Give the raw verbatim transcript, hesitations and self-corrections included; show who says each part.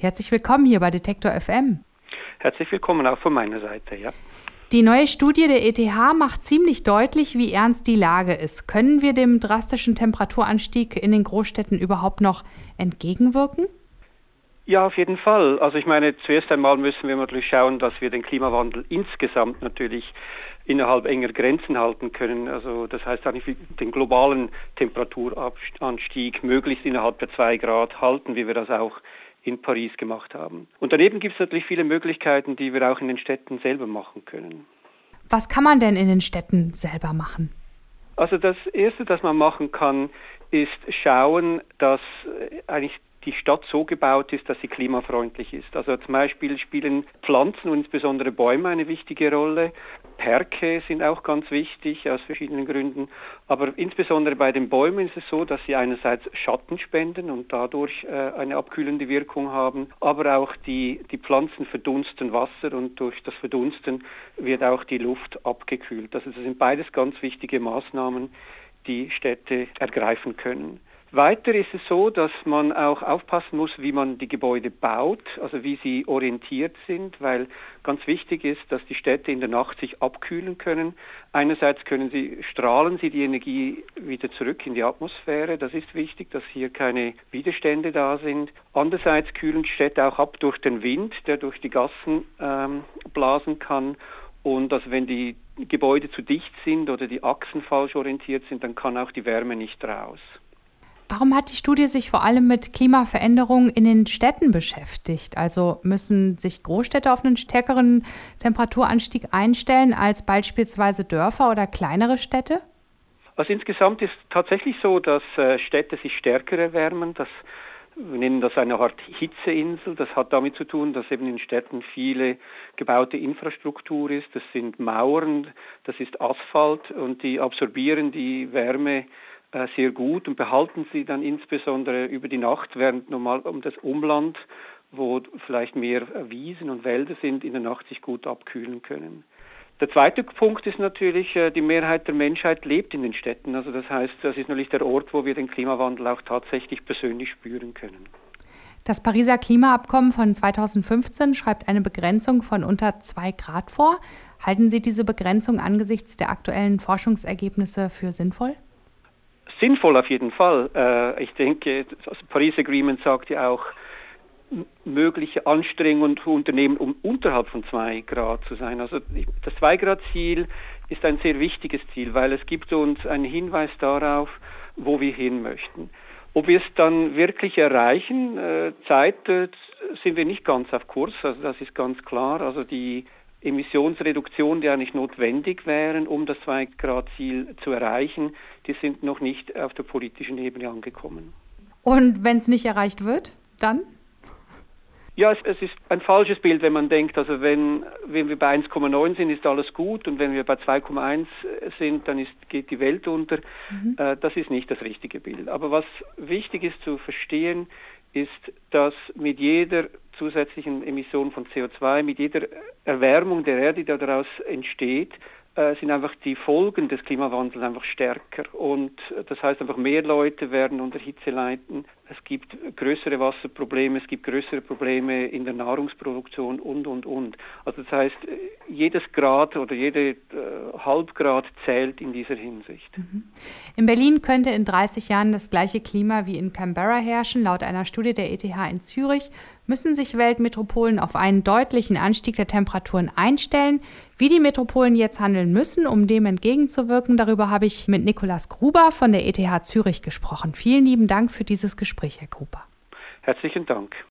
Speaker 1: Herzlich willkommen hier bei Detektor F M.
Speaker 2: Herzlich willkommen auch von meiner Seite, ja.
Speaker 1: Die neue Studie der E T H macht ziemlich deutlich, wie ernst die Lage ist. Können wir dem drastischen Temperaturanstieg in den Großstädten überhaupt noch entgegenwirken?
Speaker 2: Ja, auf jeden Fall. Also ich meine, zuerst einmal müssen wir natürlich schauen, dass wir den Klimawandel insgesamt natürlich innerhalb enger Grenzen halten können. Also das heißt eigentlich den globalen Temperaturanstieg möglichst innerhalb der zwei Grad halten, wie wir das auch in Paris gemacht haben. Und daneben gibt es natürlich viele Möglichkeiten, die wir auch in den Städten selber machen können.
Speaker 1: Was kann man denn in den Städten selber machen?
Speaker 2: Also das Erste, das man machen kann, ist schauen, dass eigentlich die Stadt so gebaut ist, dass sie klimafreundlich ist. Also zum Beispiel spielen Pflanzen und insbesondere Bäume eine wichtige Rolle. Perke sind auch ganz wichtig aus verschiedenen Gründen. Aber insbesondere bei den Bäumen ist es so, dass sie einerseits Schatten spenden und dadurch äh, eine abkühlende Wirkung haben. Aber auch die, die Pflanzen verdunsten Wasser und durch das Verdunsten wird auch die Luft abgekühlt. Also das sind beides ganz wichtige Maßnahmen, die Städte ergreifen können. Weiter ist es so, dass man auch aufpassen muss, wie man die Gebäude baut, also wie sie orientiert sind, weil ganz wichtig ist, dass die Städte in der Nacht sich abkühlen können. Einerseits können sie, strahlen sie die Energie wieder zurück in die Atmosphäre, das ist wichtig, dass hier keine Widerstände da sind. Andererseits kühlen Städte auch ab durch den Wind, der durch die Gassen ähm, blasen kann. Und also wenn die Gebäude zu dicht sind oder die Achsen falsch orientiert sind, dann kann auch die Wärme nicht raus.
Speaker 1: Warum hat die Studie sich vor allem mit Klimaveränderungen in den Städten beschäftigt? Also müssen sich Großstädte auf einen stärkeren Temperaturanstieg einstellen als beispielsweise Dörfer oder kleinere Städte?
Speaker 2: Also insgesamt ist tatsächlich so, dass äh, Städte sich stärker erwärmen. Das, wir nennen das eine Art Hitzeinsel. Das hat damit zu tun, dass eben in Städten viele gebaute Infrastruktur ist. Das sind Mauern, das ist Asphalt und die absorbieren die Wärme sehr gut und behalten sie dann insbesondere über die Nacht, während normal um das Umland, wo vielleicht mehr Wiesen und Wälder sind, in der Nacht sich gut abkühlen können. Der zweite Punkt ist natürlich, die Mehrheit der Menschheit lebt in den Städten. Also das heißt, das ist natürlich der Ort, wo wir den Klimawandel auch tatsächlich persönlich spüren können.
Speaker 1: Das Pariser Klimaabkommen von zweitausendfünfzehn schreibt eine Begrenzung von unter zwei Grad vor. Halten Sie diese Begrenzung angesichts der aktuellen Forschungsergebnisse für sinnvoll?
Speaker 2: Sinnvoll auf jeden Fall. Äh, ich denke, das Paris Agreement sagt ja auch, m- mögliche Anstrengungen zu unternehmen, um unterhalb von zwei Grad zu sein. Also das zwei Grad Ziel ist ein sehr wichtiges Ziel, weil es gibt uns einen Hinweis darauf, wo wir hin möchten. Ob wir es dann wirklich erreichen, äh, Zeit äh, sind wir nicht ganz auf Kurs, also das ist ganz klar. Also die Emissionsreduktionen, die eigentlich notwendig wären, um das zwei Grad Ziel zu erreichen, die sind noch nicht auf der politischen Ebene angekommen.
Speaker 1: Und wenn es nicht erreicht wird, dann?
Speaker 2: Ja, es, es ist ein falsches Bild, wenn man denkt, also wenn, wenn wir bei eins Komma neun sind, ist alles gut und wenn wir bei zwei Komma eins sind, dann ist, geht die Welt unter. Mhm. Äh, das ist nicht das richtige Bild. Aber was wichtig ist zu verstehen, ist, dass mit jeder zusätzlichen Emission von C O zwei, mit jeder Erwärmung der Erde, die daraus entsteht, äh, sind einfach die Folgen des Klimawandels einfach stärker. Und das heißt einfach, mehr Leute werden unter Hitze leiden. Es gibt größere Wasserprobleme, es gibt größere Probleme in der Nahrungsproduktion und, und, und. Also das heißt, jedes Grad oder jede äh, Halbgrad zählt in dieser Hinsicht.
Speaker 1: Mhm. In Berlin könnte in dreißig Jahren das gleiche Klima wie in Canberra herrschen. Laut einer Studie der E T H in Zürich müssen sich Weltmetropolen auf einen deutlichen Anstieg der Temperaturen einstellen. Wie die Metropolen jetzt handeln müssen, um dem entgegenzuwirken, darüber habe ich mit Nikolaus Gruber von der E T H Zürich gesprochen. Vielen lieben Dank für dieses Gespräch, Herr Gruber.
Speaker 2: Herzlichen Dank.